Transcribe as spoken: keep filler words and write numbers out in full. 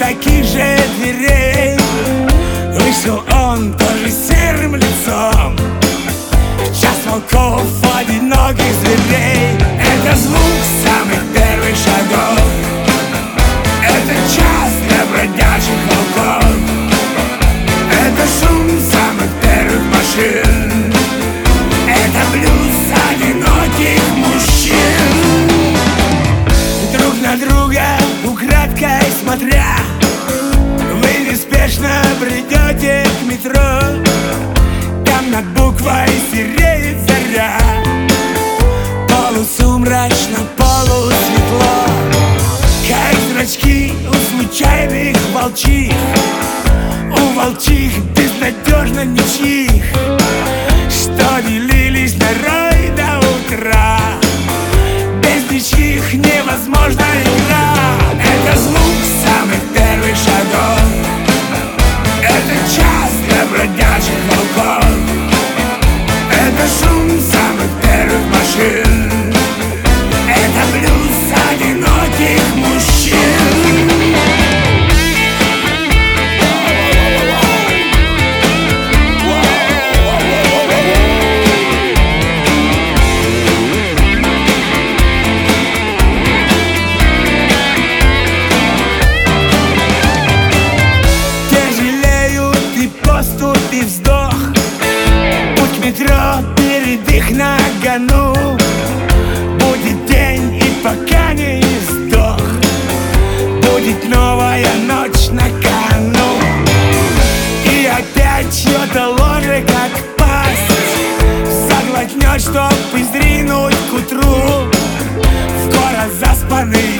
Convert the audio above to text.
таких же дверей вышел он тоже серым лицом. В час волков, одиноких зверей. Это звук самых первых шагов. Это час для бродячих волков. Это шум самых первых машин. Это блюз одиноких мужчин. Друг на друга украдкой смотря, вы неспешно бредете к метро. Там над буквой сереет заря. Полусумрачно, полусветло, как зрачки у случайных волчих. У волчих безнадежно ничьих, что делились на рай до утра. Без ничьих невозможна игра. Это звук самых первых шагов. Это час для бродячих волков. Это шум самых первых машин. Это блюз одиноких мужчин. Поступи вздох, путь метро перед их нагону. Будет день, и пока не сдох, будет новая ночь на кону. И опять чье-то ложе, как пасть, заглотнет, чтоб изринуть к утру в город заспанный